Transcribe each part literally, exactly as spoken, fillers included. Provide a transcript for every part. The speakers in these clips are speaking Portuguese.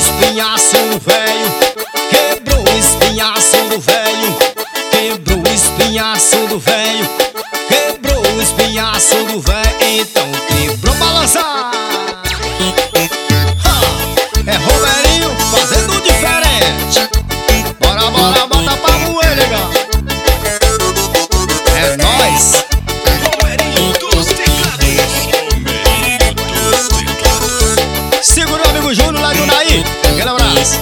espinhaço do velho, quebrou o espinhaço do velho, quebrou o espinhaço do velho, quebrou o espinhaço do velho, então quebrou, balançar. É Romerinho fazendo diferente. Bora, bora, bota pra moer, legal. É nóis. Romerinho dos teclados. Romerinho dos teclados. Segura o amigo Júnior lá do Naí. Aquele abraço.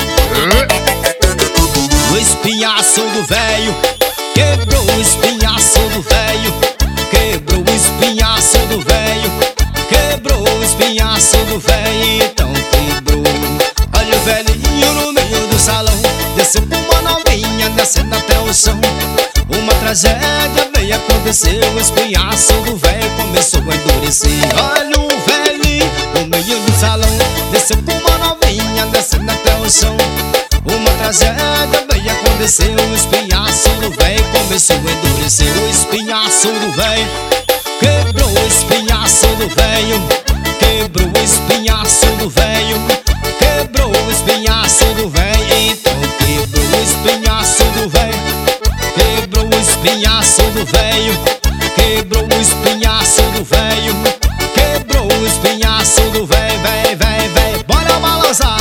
O espinhaço do velho, quebrou o espinhaço do velho, quebrou o espinhaço do velho, quebrou o espinhaço do velho, então quebrou. Olha o velhinho no meio do salão, desceu pra uma novinha, descendo até o chão. Uma tragédia veio acontecer, o espinhaço do velho começou a endurecer. Olha o velhinho no meio do salão, desceu pra uma novinha, descendo até o chão. Uma tragédia veio acontecer, o espinhaço do velho começou a endurecer. O espinhaço do velho, quebrou o espinhaço do velho, quebrou o espinhaço do velho, quebrou o espinhaço do velho, então quebrou o espinhaço do velho, quebrou o espinhaço do velho, quebrou o espinhaço do velho, quebrou o espinhaço do velho, velho, velho, velho, bora balançar.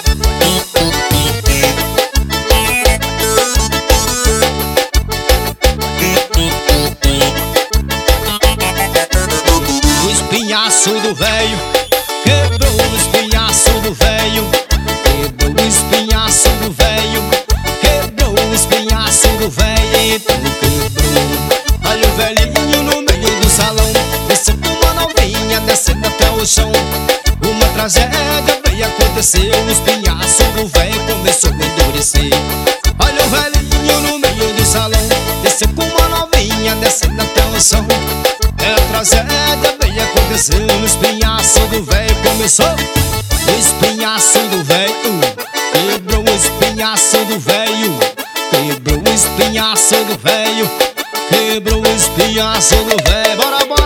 O espinhaço do velho, quebrou o espinhaço do velho, quebrou o espinhaço do velho, quebrou o espinhaço do velho, então quebrou. Olha o velhinho no meio do salão, desceu pra uma novinha, descendo até o chão. Uma tragédia veio acontecer, o espinhaço do velho começou a endurecer. Olha o velhinho no meio do salão, desceu pra uma novinha, descendo até o chão. É a tragédia veio acontecer, o espinhaço do velho começou. O espinhaço do velho, quebrou o espinhaço do velho, quebrou o espinhaço do velho, quebrou o espinhaço do velho. Bora, bora.